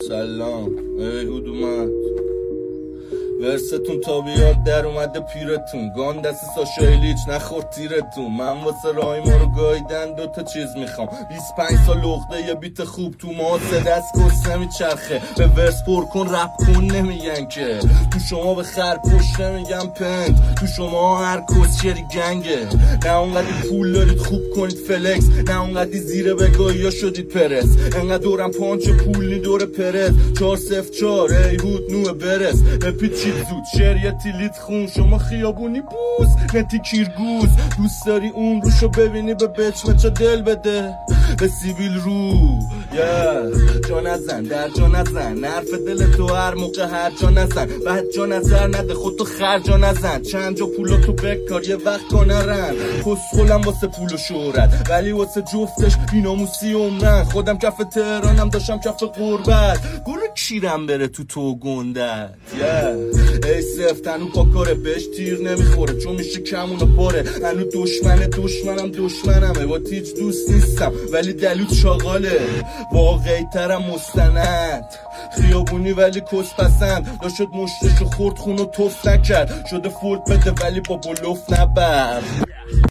سلام هود اومد ورستون تا بیاد در اومده پیرتون گان دست ساشایلیچ نخورد تیرتون من واسه رای ما رو گایدن دوتا چیز میخوام 25 سال لغده یه بیت خوب تو ما سه دست کس نمیچرخه به ورس پر کن رپ کن نمیگن که تو شما به خر پشت نمیگن پند تو شما هر کسچری گنگه نه اونقدی پول دارید خوب کنید فلکس نه اونقدی زیر بگاهی یا شدید پرس انقدر دورم پانچ پولی دور پرس 404 ای هود نوه برس بپیچید زود شریعتی لیت خون شما خیابونی بوز نتی کیرگوز دوست داری اون روشو ببینی به بچمچا دل بده به سیبیل رو جا نزن در جا نزن نرف دل تو هر موقع هر جا نزن بعد جا نظر نده خودتو خرجا نزن چند جا پولا تو بکار یه وقت کنرن کس خولم واسه پول و شهرت ولی واسه جفتش بیناموسی عمرن خودم کف تهرانم داشتم کف قربت برو کیرم بره تو گندت ای سفتنو پا کاره بهش تیر نمیخوره چون میشه کمونو پاره هنو دشمنم دشمنمه با تیج دوست نیستم ولی دلوت شاغاله واقعی ترم مستند خیابونی ولی کس پسند داشت مشتشو خورد خونو توف نکرد شده فولد بده ولی با بلوف نبر